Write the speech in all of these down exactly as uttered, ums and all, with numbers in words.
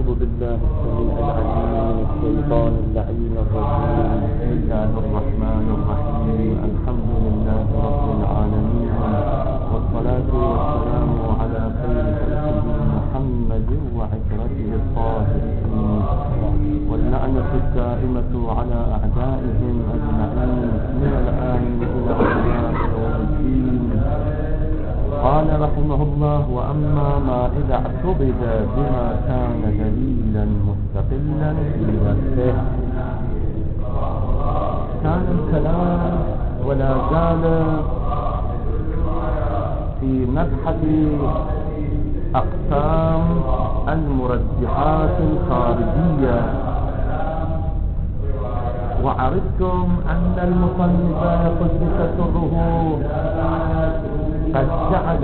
أعوذ بالله السميع العليم من الشيطان اللعين الرجيم. بسم الله الرحمن الرحيم. الحمد لله رب العالمين، والصلاة والسلام على خير خلقه محمد وعشرته الطاهرين، واللعنة الدائمة على أعدائهم أجمعين من الآن إلى قيام يوم الدين. قال رحمه الله: وأما ما إذا اعتبد بما كان دليلا مستقلا في نفسه. كان الكلام ولا زال في مبحث أقسام المرجحات الخارجية، وعرفتم أن المصنف قدس سره قد جعل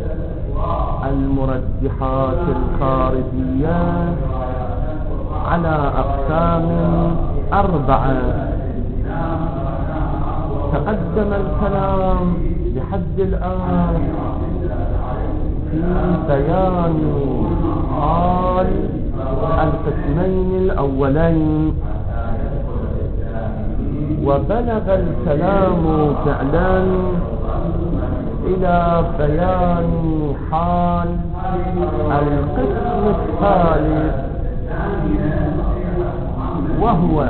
المرجحات الخارجية على أقسام أربعة. تقدم الكلام لحد الآن في بيان حال القسمين الأولين، وبلغ الكلام فعلا إلى بيان حال القسم الثالث، وهو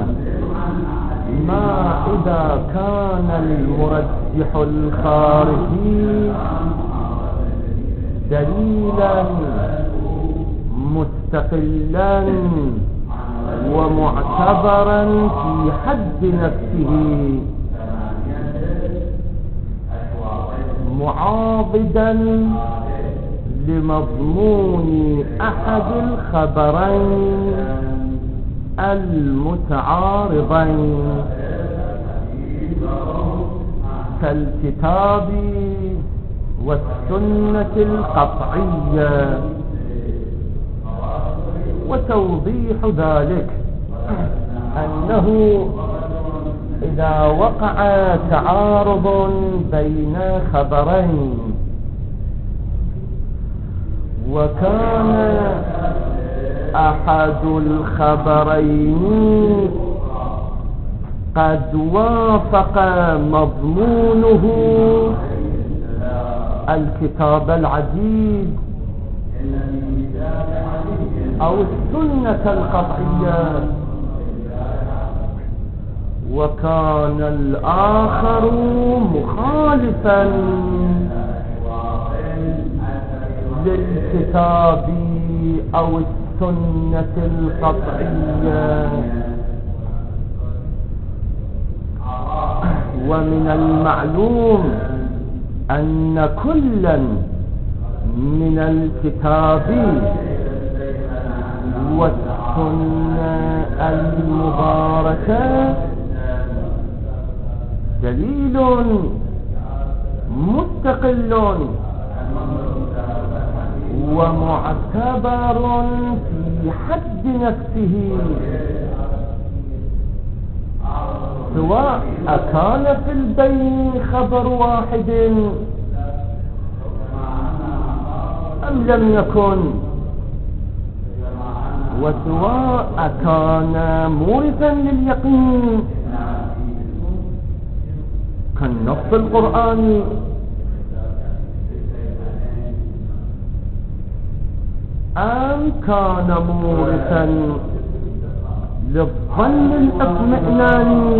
ما إذا كان المرجح الخارجي دليلا مستقلا ومعتبرا في حد نفسه، معاضدا لمضمون أحد الخبرين المتعارضين كالكتاب والسنة القطعية. وتوضيح ذلك أنه إذا وقع تعارض بين خبرين وكان أحد الخبرين قد وافق مضمونه الكتاب العزيز أو السنة القطعية، وكان الآخر مخالفا للكتاب أو السنة القطعية، ومن المعلوم أن كلا من الكتاب والسنة المباركة دليل مستقل ومعتبر في حد نفسه، سواء كان في البين خبر واحد أم لم يكن، وسواء كان مورثا لليقين كالنص القرآني أم كان مورثا للظن الاطمئناني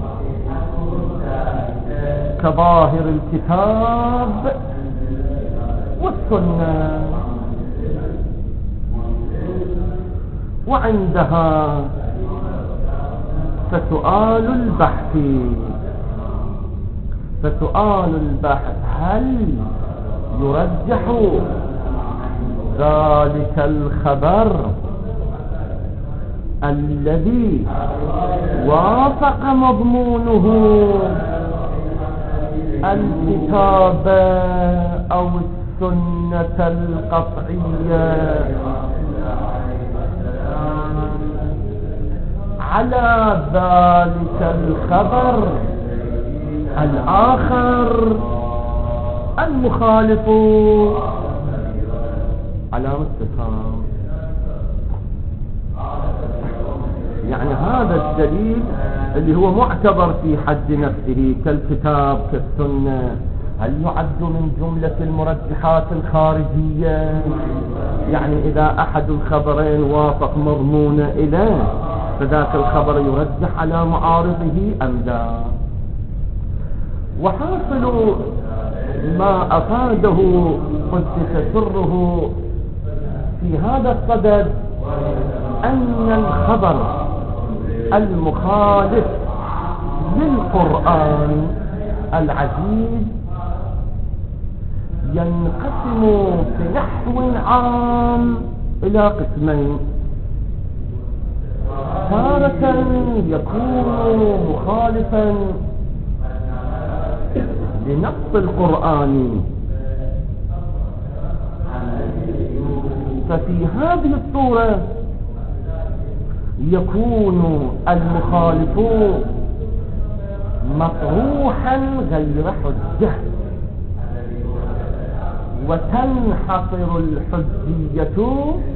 كظاهر الكتاب والسنة. وعندها فسؤال البحث فسؤال البحث هل يرجح ذلك الخبر الذي وافق مضمونه الكتاب أو السنة القطعية على ذلك الخبر الآخر المخالف علامة استفهام. الدليل اللي هو معتبر في حد نفسه كالكتاب كالسنة، هل يعد من جملة المرجحات الخارجية؟ يعني إذا أحد الخبرين وافق مضمون إليه فذاك الخبر يرجح على معارضه أم لا؟ وحاصل ما أفاده قدس سره في هذا الصدد أن الخبر المخالف للقرآن العزيز ينقسم بنحو عام إلى قسمين. تارة يكون مخالفا لنص القرآن، ففي هذه الصورة يكون المخالف مطروحا غير حجة، وتنحصر الحجية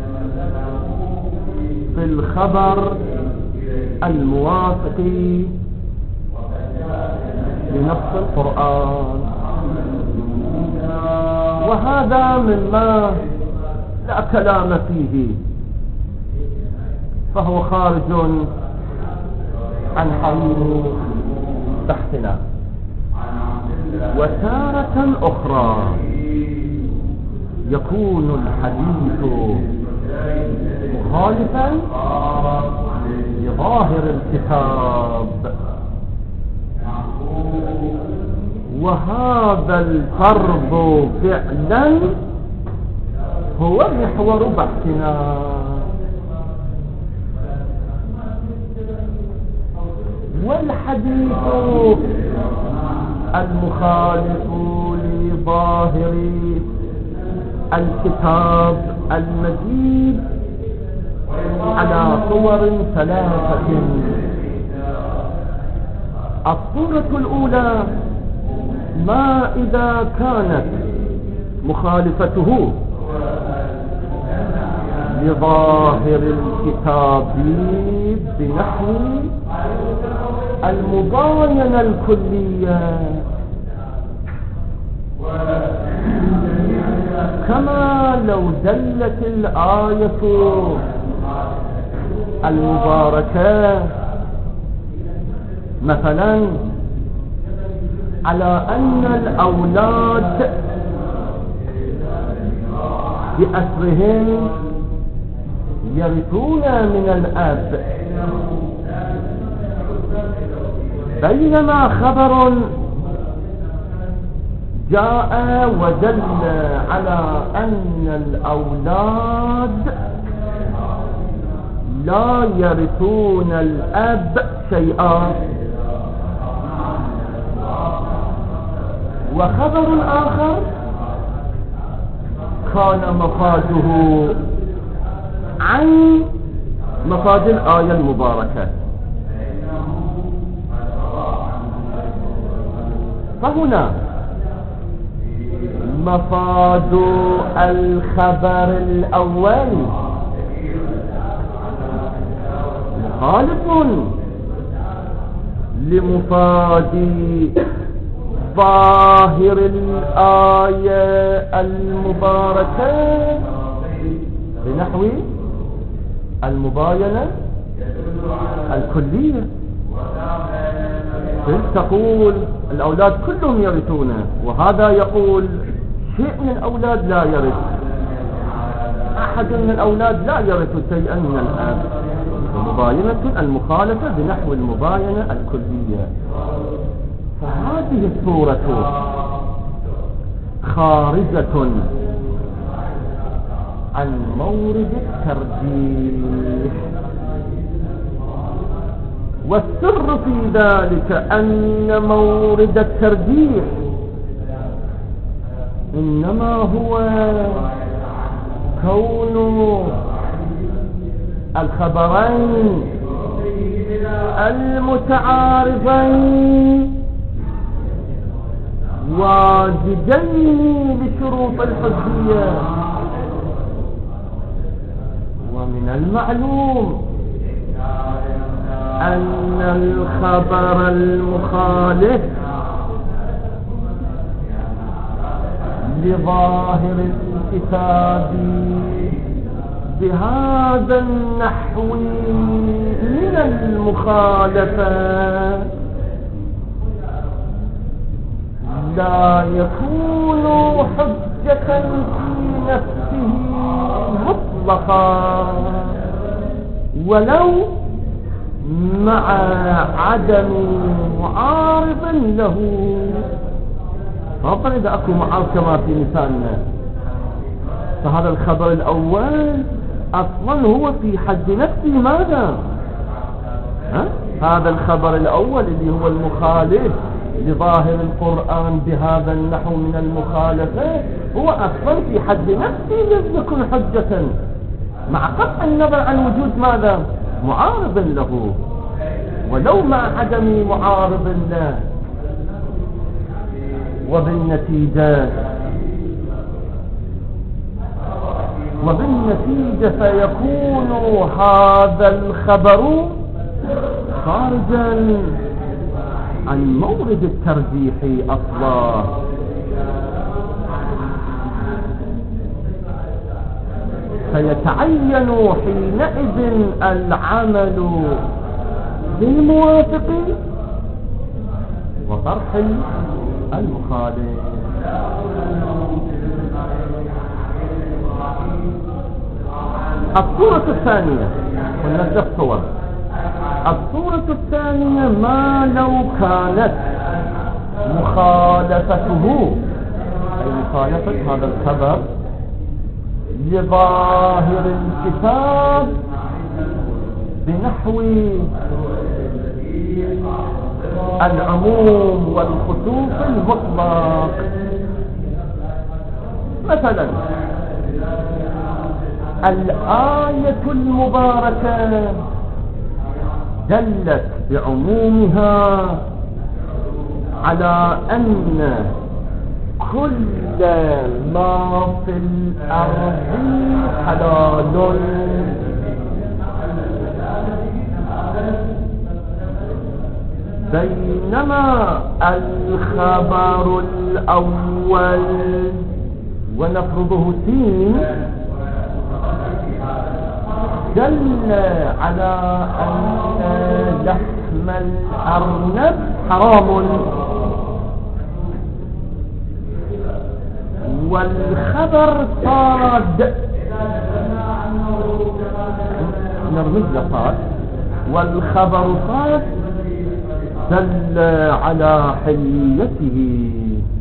في الخبر الموافق لنص القرآن. وهذا مما لا كلام فيه، فهو خارج عن حريم بحثنا. وتارة أخرى يكون الحديث مخالفا لظاهر الكتاب، وهذا الفرض فعلا هو محور بحثنا. والحديث المخالف لظاهر الكتاب المجيد على صور ثلاثة. الصورة الأولى ما إذا كانت مخالفته لظاهر الكتاب بنحو المباينة الكلية، كما لو دلت الآية المباركة مثلا على أن الأولاد بأسرهم يرثون من الأب، بينما خبر جاء ودل على أن الأولاد لا يرثون الأب شيئا، وخبر آخر كان مفاده عن مفاد الآية المباركة. فهنا مفاد الخبر الأول مخالف لمفاد ظاهر الآية المباركة بنحو المباينة الكلية. تقول الأولاد كلهم يرثون، وهذا يقول شيء من الأولاد لا يرث، أحد من الأولاد لا يرث شيئا من الأب. مباينة المخالفة بنحو المباينة الكلية. فهذه الصورة خارجة عن مورد الترجيح، والسر في ذلك أن مورد الترجيح إنما هو كون الخبرين المتعارضين واجدين بشروط الحجية. ومن المعلوم أن الخبر المخالف لظاهر الكتاب بهذا النحو من المخالفة لا يكون حجة في نفسه مطلقا ولو مع عدم معارض له. طبعا إذا أكو معارض كما في مثالنا، فهذا الخبر الأول أصلا هو في حد نفسه ماذا؟ ها؟ هذا الخبر الأول اللي هو المخالف لظاهر القرآن بهذا النحو من المخالفة هو أصلا في حد نفسه لم يكن حجة، مع قطع النظر عن وجود ماذا؟ معارض له، ولو مع عدم معارض له. وبالنتيجة وبالنتيجة فيكون هذا الخبر خارجا عن مورد الترجيح أصلا، فيتعين حينئذ العمل بالموافق وطرح المخالف. الصورة الثانية، ونجد الصور. الصورة الثانية ما لو كانت مخالفته، أي مخالفة هذا الخبر لظاهر الكتاب بنحو العموم والخصوص المطلق. مثلا الآية المباركة دلت بعمومها على أن كل ما في الأرض حلال، بينما الخبر الأول ونفرضه سين دل على أن لحم الأرنب حرام، والخبر صاد نرمز لصاد، والخبر صاد دل على حليته،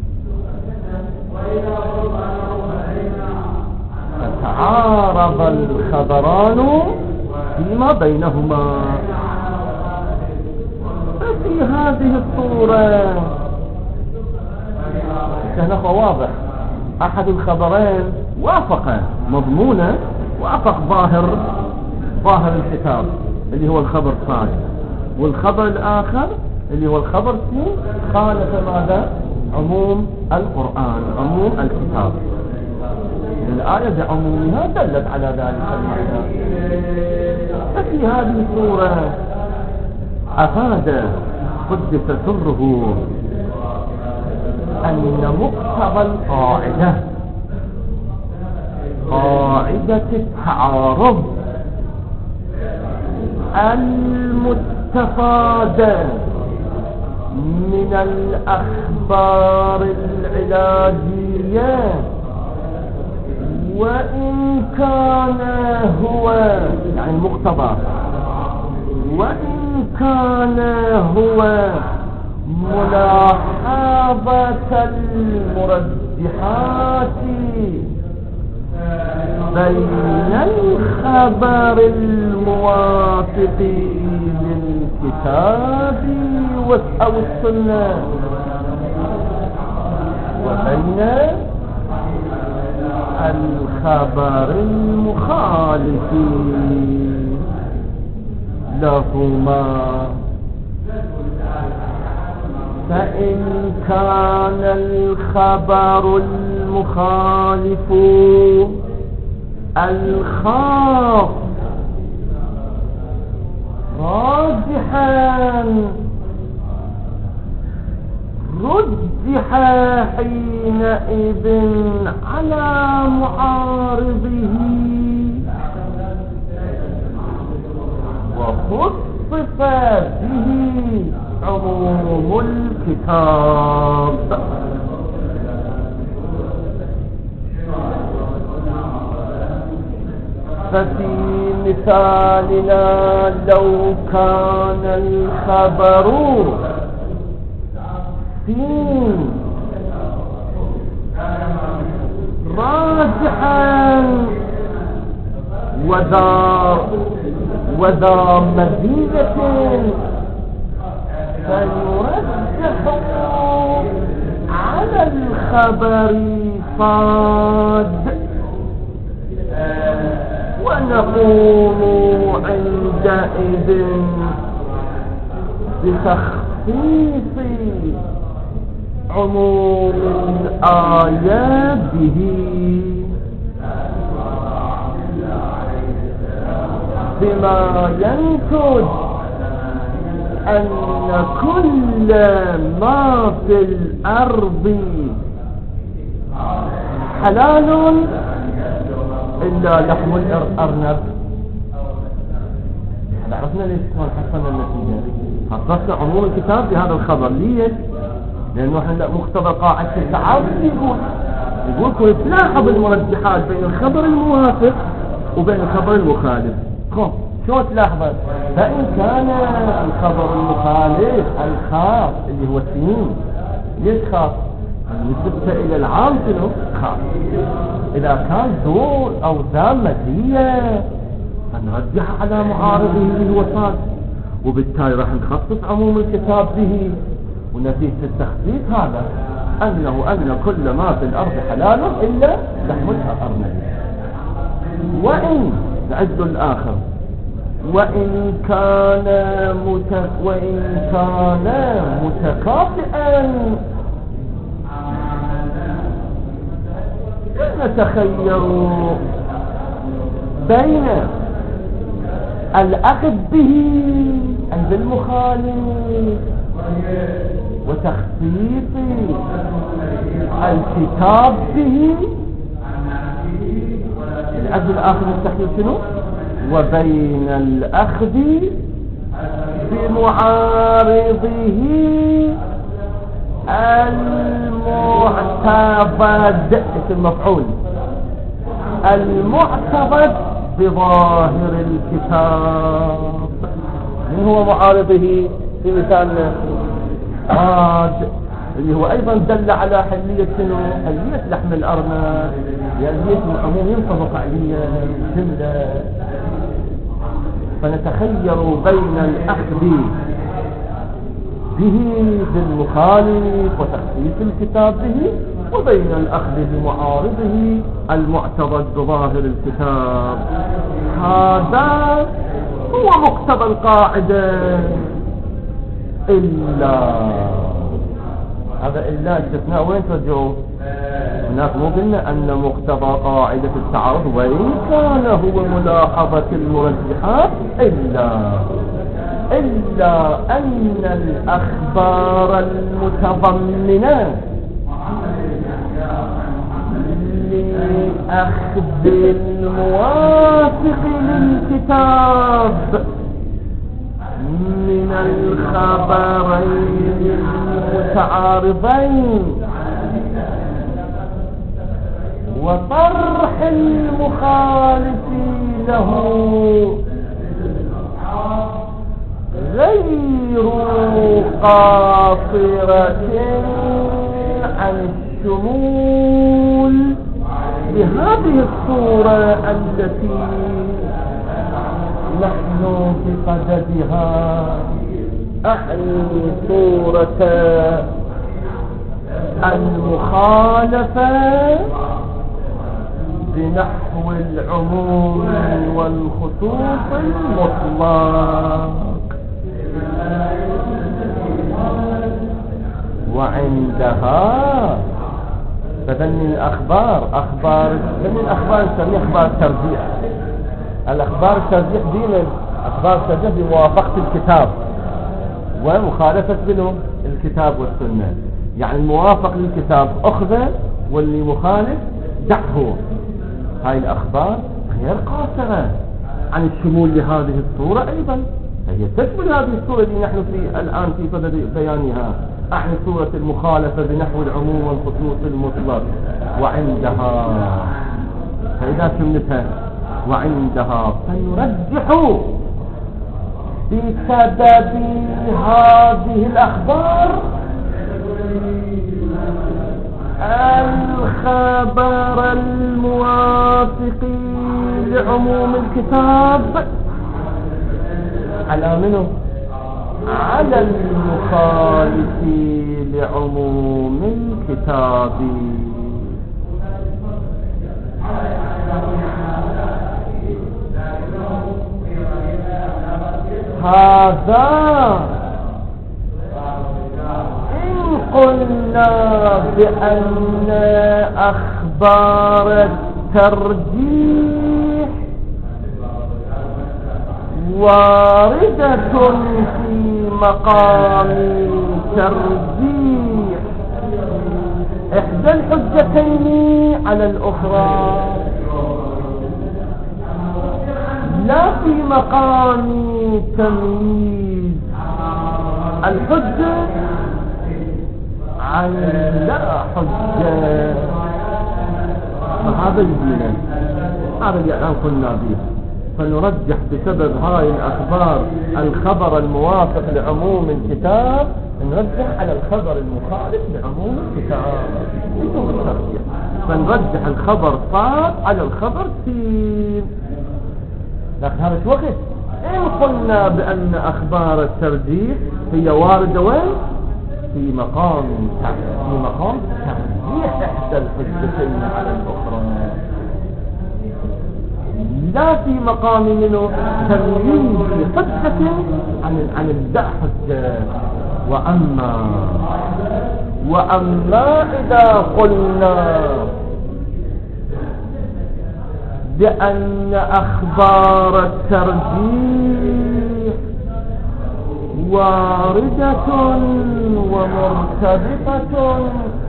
فتعارض الخبران فيما بينهما. ففي هذه الصورة كان واضح أحد الخبرين وافق مضمونه، وافق ظاهر ظاهر الكتاب اللي هو الخبر صاد، والخبر الآخر اللي هو الخبر سين خالف ماذا؟ عموم القرآن، عموم الكتاب. الآية بعمومها دلت على ذلك المعنى. ففي هذه الصورة أفاد قدس سره أن مقتضى القاعدة، قاعدة التعارض المستفادة من الأخبار العلاجية، وإن كان هو يعني المقتضى، وإن كان هو ملاحظة المرجحات بين الخبر الموافق للكتاب أو السنة وبين الخبر المخالف لهما. فإن كان الخبر المخالف الخاص راجحا عندئذ على معارضه وخصص به عموم الكتاب. ففي مثالنا لو كان الخبر سين راجحا وذا وذا مزية فيرجح على الخبر صاد، ونقوم عندئذ بتخصيص عموم الآيات به، بما ينتج أن كل ما في الأرض حلال إلا لحم الأرنب. عرفنا ليش حصلنا النتيجة؟ حصلنا عموم الكتاب بهذا الخبر. ليش؟ لأنه احنا مقتضى قاعدة التعارض يقول يقول كل تلاحظ المرجحات بين الخبر الموافق وبين الخبر المخالف. خب شو تلاحظه؟ فإن كان الخبر المخالف الخاص اللي هو السين، ليش خاص؟ نسبته إلى العام شنو؟ خاص. إذا كان ذو أو ذا مزية فنرجح على معارضه اللي هو صاد، وبالتالي راح نخصص عموم الكتاب به. ونتيجة التخصيص هذا أنه أن كل ما في الأرض حلال إلا لحم الأرنب. وإن نعد الآخر وإن كان مت... وإن كان متكافئا نتخير بين الأخذ به عند المخالف وتخصيص الكتاب به. الأخذ الآخر مستحيل شنو؟ وبين الأخذ بمعارضه المعتبد، اسم مفعول، المعتبد بظاهر الكتاب. من هو معارضه في مثالنا؟ عاد اللي هو أيضا دل على حلية شنو؟ حلية لحم الأرنب، حلية العموم ينطبق عليها جملة. فنتخير بين الأخذ به بالمخالف وتخصيص الكتاب به، وبين الأخذ بمعارضه المعتبر بظاهر الكتاب. هذا هو مقتضى القاعدة. إلا هذا إلا استثناء وين ترجعوا؟ هناك مو قلنا أن مقتضى قاعدة التعارض وإن كان هو ملاحظة المرجحات إلا إلا أن الأخبار المتضمنة لأخذ الموافق للكتاب من الخبرين المتعارضين وطرح المخالف له غير قاصرة عن الشمول بهذه الصورة التي نحن بصددها، أعني صورة المخالفة بنحو العموم والخصوص المطلق. وعندها فذن الأخبار أخبار من الأخبار نسميها أخبار الترجيح. الأخبار الترجيح دي من أخبار الترجيح بموافقة الكتاب ومخالفة بينهم الكتاب والسنة. يعني الموافق للكتاب أخذ واللي مخالف دعه. هاي الأخبار غير قاصرة عن الشمول لهذه الصورة أيضا، هي تشمل هذه الصورة اللي نحن في الآن في صدد بيانها، أعني صورة المخالفة بنحو العموم والخصوص المطلق. وعندها، فإذا شملتها وعندها فنرجح بسبب هذه الأخبار الخبر الموافق لعموم الكتاب على منه؟ على المخالف لعموم الكتاب. هذا إن قلنا بأن أخبار الترجيح واردة في مقام ترجيح إحدى الحجتين على الأخرى، لا في مقام تمييز الحجة عن لا حجة. فهذا يجينا، هذا اللي الآن قلنا به. فنرجح بسبب هاي الأخبار الخبر الموافق لعموم الكتاب، نرجح على الخبر المخالف لعموم الكتاب بدون الترجيح. فنرجح الخبر صاد على الخبر سين. لكن هذا شو وقت إن قلنا بأن أخبار الترجيح هي واردة وين؟ في مقام في مقام ترجيح إحدى الحجتين على الأخرى، لا في مقام منه تمييز حجة عن عن اللا حجة. وأما وأما إذا قلنا بأن أخبار الترجيح واردة ومرتبطة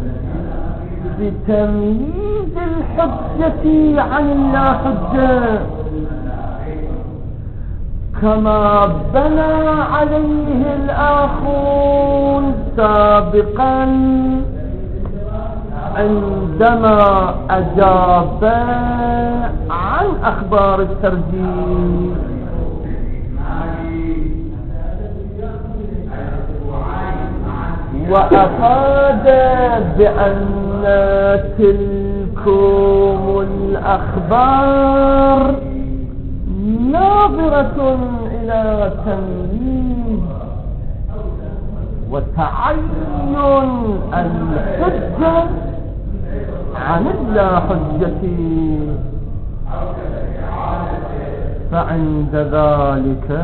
بتمييز الحجة عن اللا حجة كما بنى عليه الآخرون سابقا عندما أجاب عن أخبار الترجيح. وأفاد بأن تلكم الأخبار ناظرة إلى تمييز وتعين الحجة عن اللا حجة، فعند ذلك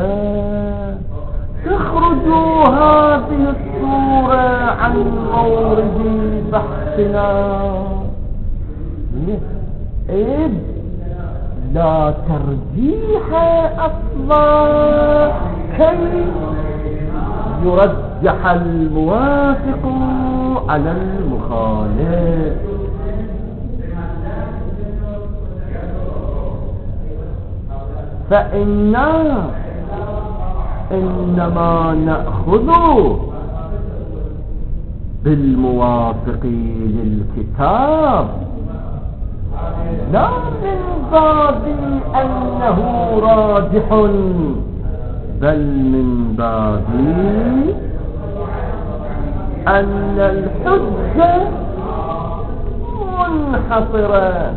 تخرج هذه الصورة عن مورد بحثنا، إذ لا ترجيح أصلا كي يرجح الموافق على المخالف. فإنا إنما نأخذ بالموافق للكتاب لا من باب أنه راجح، بل من باب أن الحجة منحصرة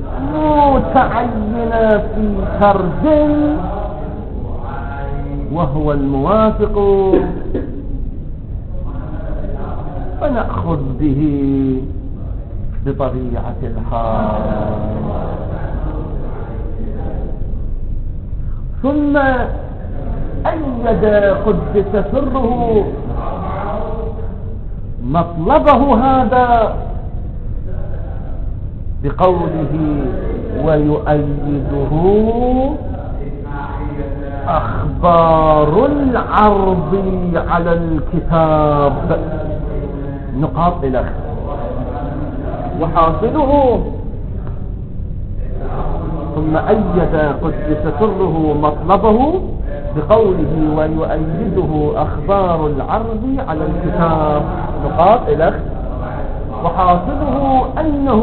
متعينة في فرد وهو الموافق، فنأخذ به بطبيعة الحال. ثم أيد قدس سره مطلبه هذا بقوله ويؤيده أخبار العرض على الكتاب. نقاط إلى وحاصله ثم أيد قدس سره مطلبه بقوله ويؤيده أخبار العرض على الكتاب نقاط إلخ. وحاصله أنه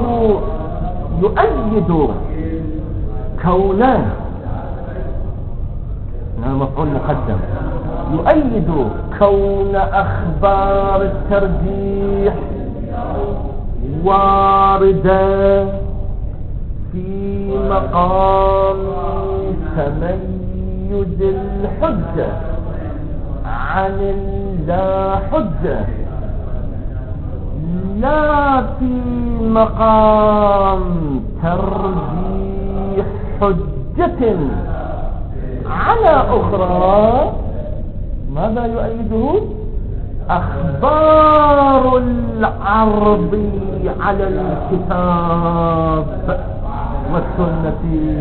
يؤيد كونه مفعول مقدم يؤيد كون أخبار الترجيح واردة في مقام تميز الحجة عن اللا حجة لا في مقام ترجيح حجة على أخرى. ماذا يؤيده؟ أخبار العرض على الكتاب والسنة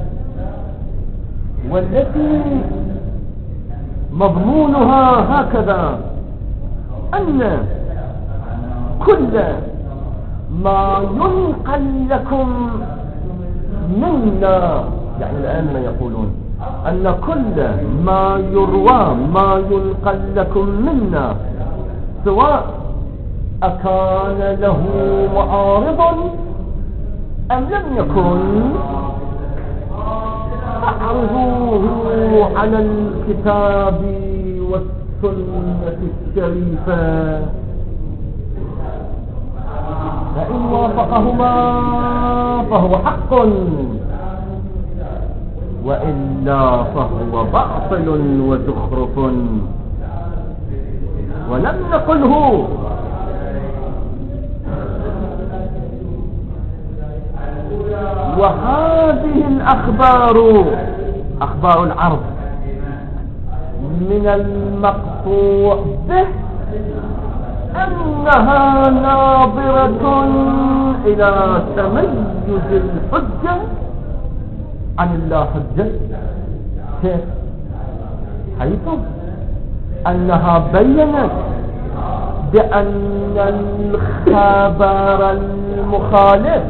والتي مضمونها هكذا أن كل ما ينقل لكم منا، يعني الآن يقولون أن كل ما يروى ما ينقل لكم منا سواء أكان له معارض أم لم يكن فاعرضوه على الكتاب والسنة الشريفة، فإن وافقهما فهو حق وإلا فهو باطل وزخرف. ولم نقله وهذه الأخبار أخبار العرض من المقطوع به أنها ناظرة إلى تميز الحجة عن اللا حجة. كيف؟ حيث أنها بيّنت بأن الخبر المخالف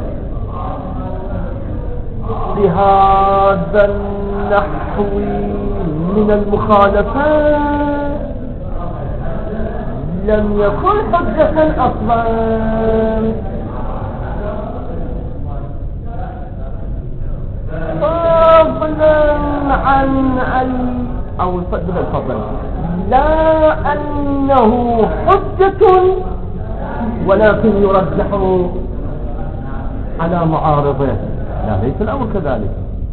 بهذا النحو من المخالفات لم يكن حجة أصلا، فضلا عن أي أو فضلا الفضل لا أنه حجة ولكن يرجح على معارضه. لا، ليس الأمر كذلك،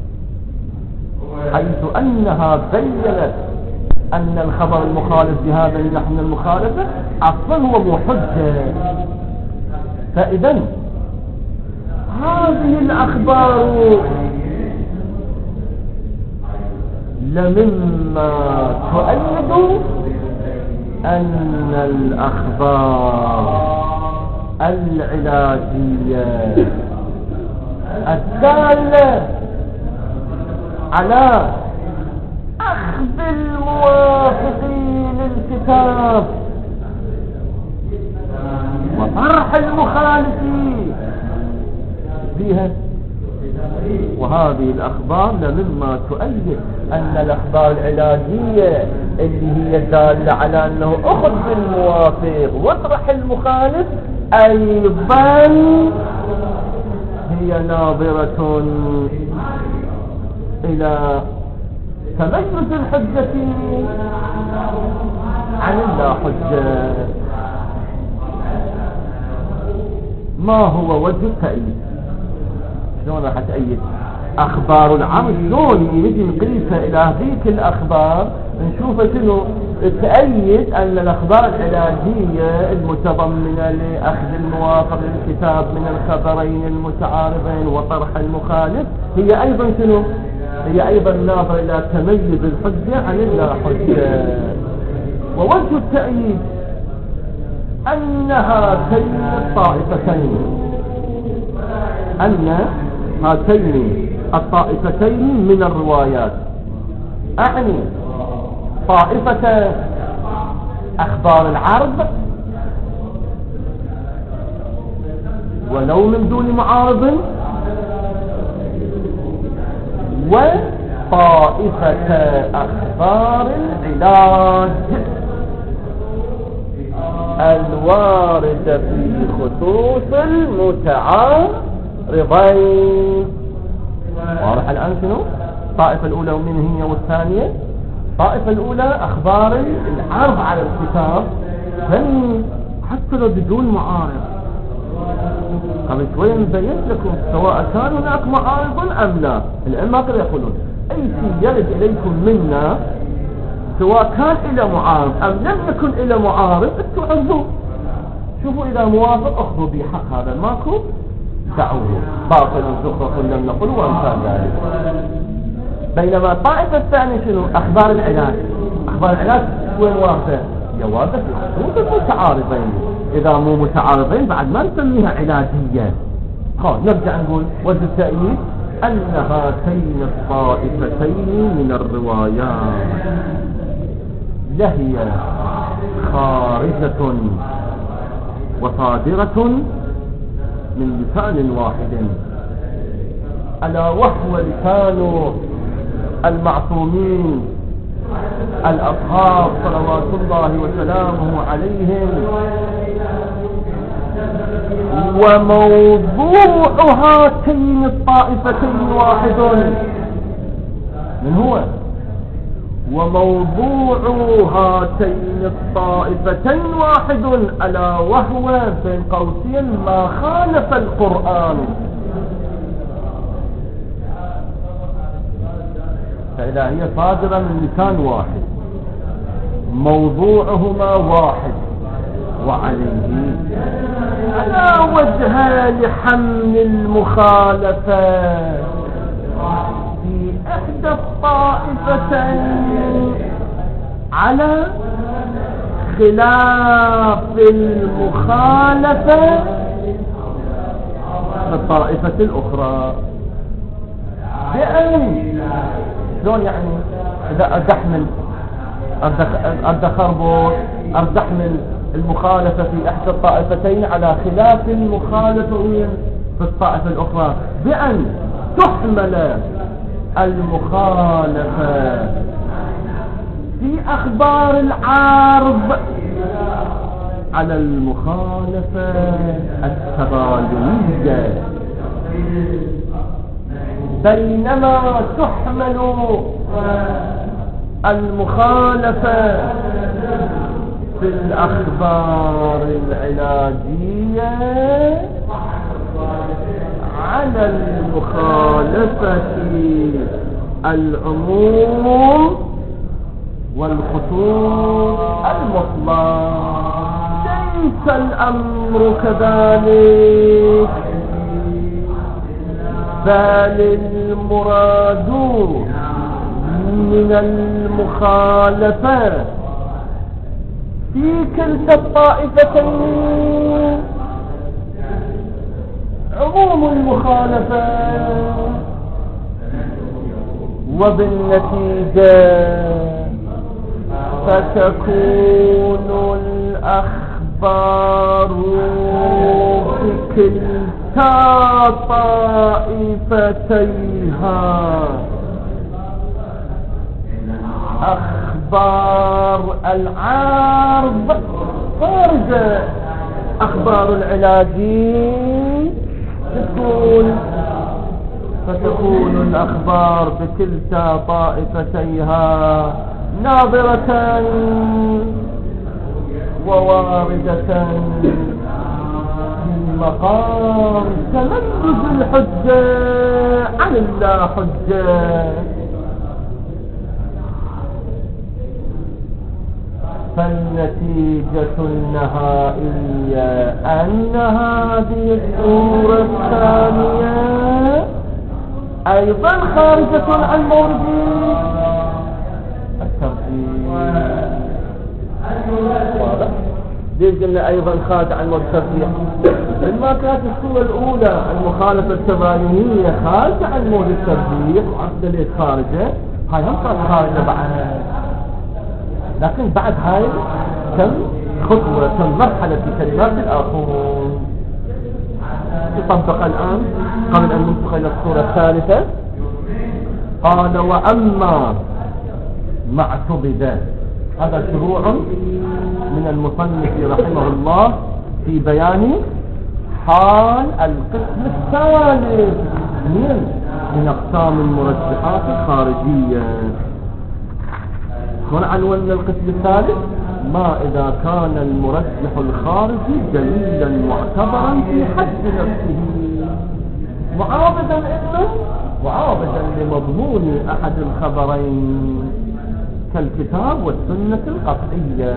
حيث أنها بيّنت أن الخبر المخالف بهذا النحو من المخالفة أصلا هو مو حجة. فإذا هذه الأخبار لمما تؤيد أن الأخبار العلاجية الدالة على أخذ الموافقين للكتاب وطرح المخالفين فيها. وهذه الأخبار لمما تؤيد أن الأخبار العلاجية اللي هي دالة على أنه أخذ بالموافق واطرح المخالف أيضا هي ناظرة إلى تميز الحجة عن اللا حجة. ما هو وجه التأييد؟ شلون راح تأيد أخبار العرض؟ شلون نجي نقيسها إلى ذيك الأخبار نشوف شنو تأيد أن الأخبار العلاجية المتضمنة لأخذ الموافق للكتاب من الخبرين المتعارضين وطرح المخالف هي أيضا شنو؟ هي أيضا ناظرة إلى تميز الحجة عن اللا حجة. ووجه التأييد أن هاتين الطائفتين أن هاتين الطائفتين من الروايات، أعني طائفة أخبار العرض ولو من دون معارض، وطائفة أخبار العلاج الواردة في خصوص المتعارضين. واضح الآن شنو؟ الطائفة الأولى ومن هي والثانية؟ الطائفة الأولى أخبار العرض على الكتاب، فن حتى لو بدون معارض. قبل شوية نبين لكم سواء كان هناك معارض أم لا. العلم ما كانوا يقولون أي شيء يرد إليكم منا سواء كان إلى معارض أم لم يكن إلى معارض اتعرضوا، شوفوا إذا موافق أخذوا بحق، هذا ماكو دعوه باطل زخرف لم نقل وأمثال ذلك. بينما الطائفة الثانية شنو؟ أخبار العلاج. أخبار العلاج وين واقفة؟ جوازة في خصوص المتعارضين. إذا مو متعارضين بعد ما نسميها علاجية. خلاص نرجع نقول وجه التأييد أن هاتين الطائفتين من الروايات لهي خارجة وصادرة من لسان واحد، ألا وهو لسان المعصومين الأطهار صلوات الله وسلامه عليهم. وموضوع هاتين الطائفتين واحد. من هو؟ وموضوع هاتين الطائفتين واحد، ألا وهو بين قوسين ما خالف القرآن. فإذا هي صادرة من لسان واحد موضوعهما واحد وعليه ألا وجه لحمل المخالفة في إحدى الطائفتين على خلاف المخالفة في الطائفة الأخرى. بأن شلون يعني؟ إذا أدحمل أدخربط أدحمل المخالفة في إحدى الطائفتين على خلاف المخالفة في الطائفة الأخرى، بأن تحمل المخالفة في أخبار العارض على المخالفة التباينية، بينما تحمل المخالفة في الأخبار العلاجية على المخالفة العموم والخصوص المطلق. ليس الأمر كذلك، بل المراد من المخالفة في كلتا الطائفتين عموم المخالفة، وبالنتيجة فتكون الأخبار بكلتا طائفتيها أخبار العارض خارجة، أخبار العلاجين تكون فتكون الأخبار بكلتا طائفتيها ناظرة وواردة في مقام تميز الحجة عن اللا حجة. فالنتيجة النهائية أن هذه الصورة الثانية أيضا خارجة عن مورد الترتيب. واضح؟ ليش قلنا أيضا خارج عن مورد الترتيب؟ لما كانت الصورة الأولى المخالفة التباينية خارجة عن مورد الترتيب وعقد ليش خارجة، هاي هم صارت خارجة بعد، لكن بعد هاي كم خطوة كم مرحلة في كلمات الآخرون. يطبق الآن قبل أن ننتقل إلى الصورة الثالثة. قال وأما ما اعتبد، هذا شروع من المصنف رحمه الله في بيان حال القسم الثالث من من أقسام المرجحات الخارجية. عنوان القسم الثالث ما إذا كان المرجح الخارجي دليلا معتبرا في حد نفسه معابدا إذن معابدا لمضمون أحد الخبرين كالكتاب والسنة القطعية.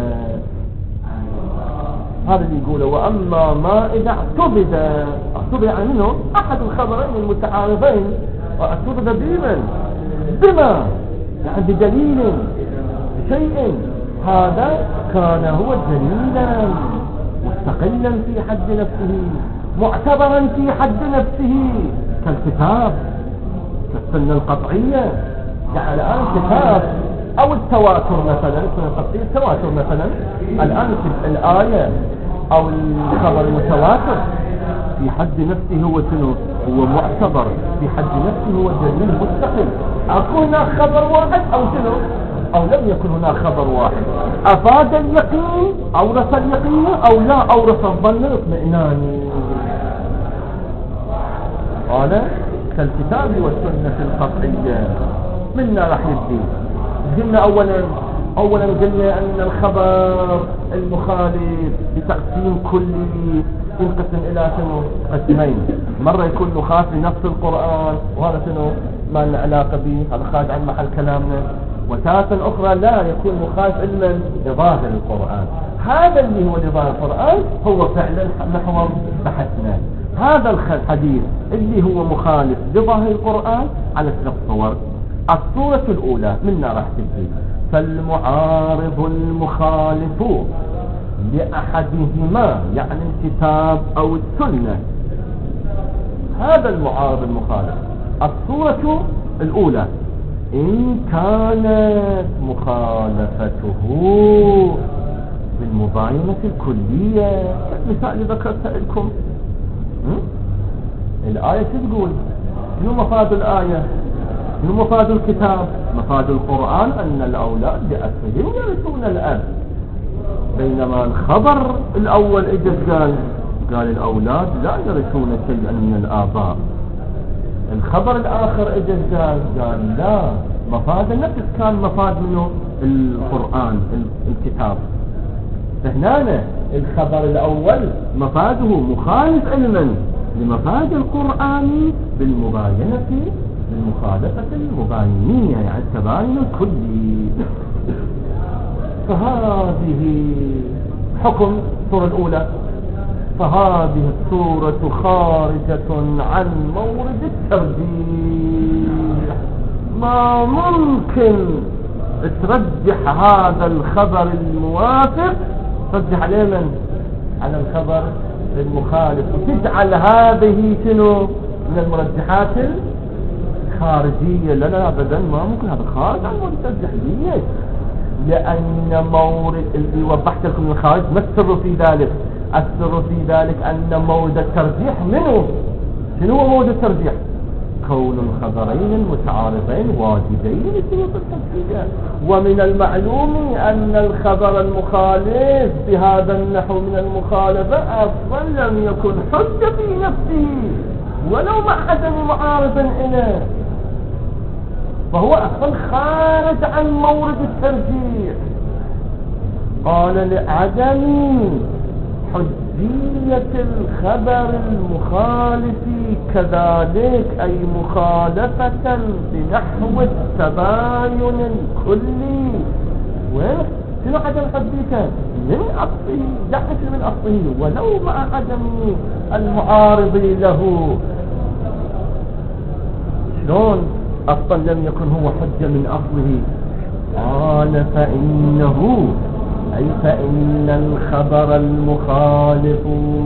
هذا اللي يقوله. وأما ما إذا اعتبد اعتبد عنه أحد الخبرين المتعارضين واعتبد بمن بما يعني بدليل شيء، هذا كان هو دليلا مستقلا في حد نفسه معتبرا في حد نفسه كالكتاب كالسنة القطعية. يعني الآن الكتاب أو التواتر مثلا، السنة القطعية التواتر مثلا، الآن الآية أو الخبر المتواتر في حد نفسه هو شنو؟ هو معتبر في حد نفسه، هو دليل مستقل. أكون هناك خبر واحد أو شنو؟ أو لم يكن هناك خبر واحد، أفاد اليقين أورث اليقين أو لا أورث الظن الاطمئنان. قال كالكتاب والسنة القطعية. منا راح يبدي. قلنا أولا أولا قلنا أن الخبر المخالف بتقسيم كلي ينقسم إلى شنو؟ قسمين. مرة يكون مخالف لنص القرآن وهذا شنو؟ ما لنا علاقة به، هذا خارج عن محل كلامنا. وتارة أخرى لا يكون مخالف إلا لظاهر القرآن. هذا اللي هو لظاهر القرآن هو فعلا محور بحثنا. هذا الحديث اللي هو مخالف لظاهر القرآن على ثلاث صور. الصورة الأولى منا راح تبدي فالمعارض المخالف لأحدهما يعني الكتاب أو السنة، هذا المعارض المخالف. الصورة الأولى إن كانت مخالفته بالمباينة الكلية، مثال اللي ذكرت لكم الآية تقول شنو مفاد الآية؟ شنو مفاد الكتاب؟ مفاد القرآن أن الأولاد لأسفهم يرثون الأب، بينما الخبر الأول إجت قال قال الأولاد لا يرثون شيئا من الآباء. الخبر الآخر إجت قال قال لا، مفاد النفس كان مفاد منه القرآن الكتاب. فهنا الخبر الأول مفاده مخالف علما لمفاد القرآن بالمباينة بالمخالفة المباينية يعني التباين الكلي. فهذه حكم الصورة الأولى. فهذه الصورة خارجة عن مورد الترجيح. ما ممكن ترجح هذا الخبر الموافق ترجح عليه من على الخبر المخالف وتجعل هذه شنو من المرجحات الخارجية. لا لا أبدا ما ممكن، هذا خارج عن مورد الترجيح. ليش؟ لأن مورد اللي وضحت لكم الخارج ما السر في ذلك؟ السر في ذلك أن مورد الترجيح منه شنو هو مورد الترجيح؟ كون الخبرين المتعارضين واجبين لشروط الترجيح. ومن المعلوم أن الخبر المخالف بهذا النحو من المخالفة أصلا لم يكن حجة في نفسه ولو مع عدم معارض إليه، فهو أصلا خارج عن مورد الترجيح. قال لعدم حجية الخبر المخالف كذلك أي مخالفة بنحو التباين الكلي. وين شنو عدم حجيته؟ من أصله دعت من أصله ولو مع عدم المعارض له. شلون أصلا لم يكن هو حجة من أصله؟ قال فإنه أي فإن الخبر المخالف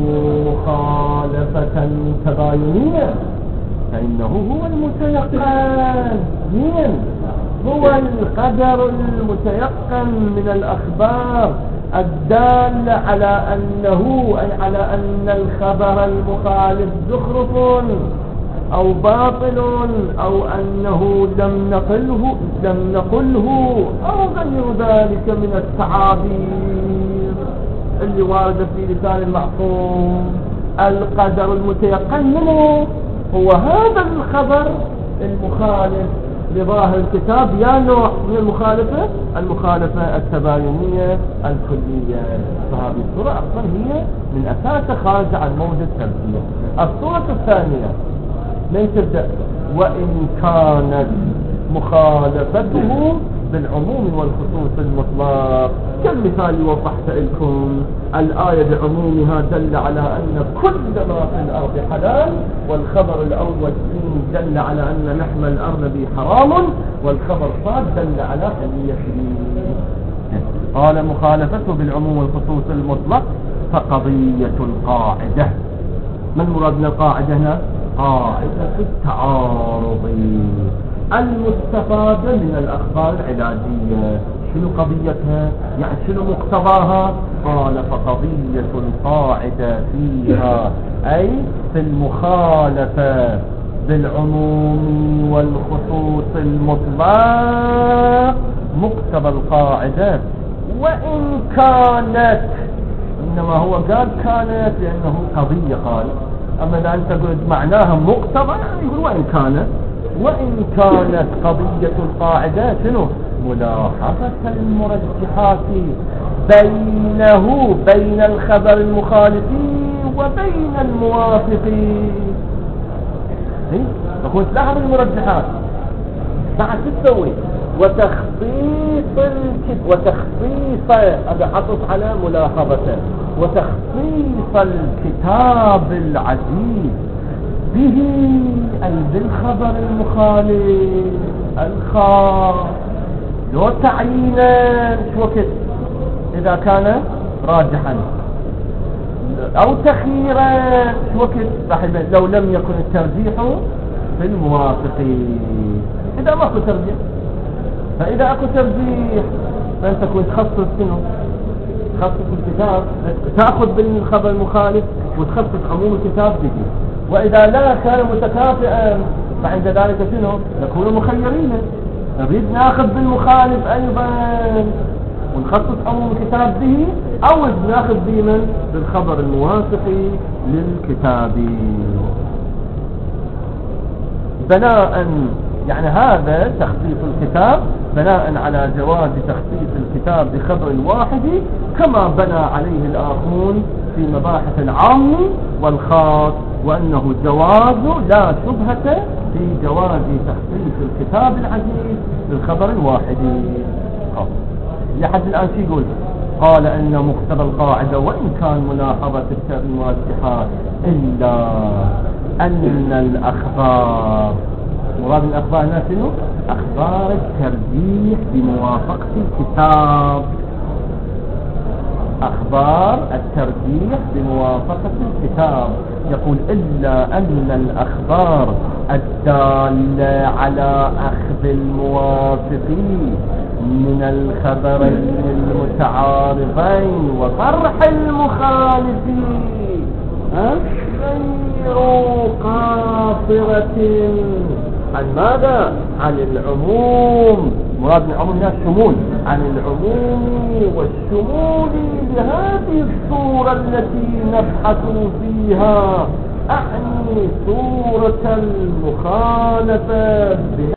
مخالفة تباينية فإنه هو المتيقن. مين هو القدر المتيقن من الأخبار الدال على أنه أي على أن الخبر المخالف زخرف أو باطل أو أنه لم نقله لم نقله أو غير ذلك من التعابير اللي واردة في لسان المعصوم. القدر المتيقن منه هو هذا الخبر المخالف لظاهر الكتاب. يا نوع من المخالفة؟ المخالفة التباينية الكلية. فهذه الصورة أصلا هي من أساسها خارجة عن موجة التمثيل. الصورة الثانية من تبدأ وإن كانت مخالفته بالعموم والخصوص المطلق، كالمثال وضحت لكم الآية بعمومها دل على أن كل ما في الأرض حلال، والخبر الأول فيه دل على أن لحم الأرض حرام، والخبر الثاني دل على حليته. قال مخالفته بالعموم والخصوص المطلق فقضية القاعدة. ما المراد من القاعدة هنا؟ قاعدة التعارض المستفادة من الأخبار العلاجية. شنو قضيتها؟ يعني شنو مقتضاها؟ قال فقضية القاعدة فيها أي في المخالفة بالعموم والخصوص المطلق مقتضى القاعدة وإن كانت، إنما هو قال كانت لأنه قضية قال، أما إذا أنت قلت معناها مقتضى يعني يقول وإن كانت. وإن كانت قضية القاعدة شنو؟ ملاحظة المرجحات بينه بين الخبر المخالف وبين الموافقين. تقول تلاحظ المرجحات بعد تسوي وتخصيص الكتاب وتخصيص هذا عطف على ملاحظته وتخصيص الكتاب العزيز به أي بالخبر المخالف الخاص لو تعيينا شو وقت إذا كان راجحا أو تخييرا شو وقت لو لم يكن الترجيح في الموافقين. إذا ما أكو ترجيح، فإذا أكو ترجيح فأنت كنت تخصص شنو؟ تخصص الكتاب، تأخذ بالخبر المخالف وتخصص عموم الكتاب به. وإذا لا كان متكافئا فعند ذلك شنو؟ نكون مخيرين، نريد ناخذ بالمخالف أيضا ونخصص عموم الكتاب به، أو ناخذ به من بالخبر الموافق للكتاب. بناء يعني هذا تخصيص الكتاب بناء على جواز تخصيص الكتاب بخبر واحد كما بنى عليه الآخرون في مباحث العام والخاص، وأنه جواز لا شبهة في جواز تخصيص الكتاب العزيز بالخبر الواحد. لحد الآن شو يقول؟ قال أن مقتضى القاعدة وإن كان ملاحظة المرجحات إلا أن الأخبار، مراد الأخبار هنا شنو؟ أخبار الترجيح بموافقة الكتاب، أخبار الترجيح بموافقة الكتاب. يقول إلا أن الأخبار الدالة على أخذ الموافقين من الخبرين المتعارضين وطرح المخالفين غير قاصرة عن ماذا؟ عن العموم. مراد من العموم هنا الشمول، عن العموم والشمول لهذه الصورة التي نبحث فيها، أعني صورة المخالفة